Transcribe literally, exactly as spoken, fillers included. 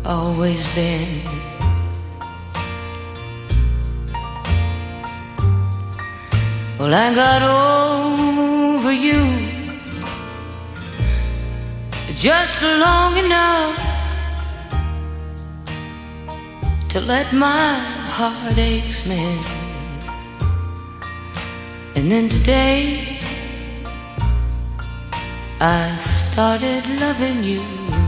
always been. Well, I got over you just long enough to let my heartaches mend. And then today I started loving you.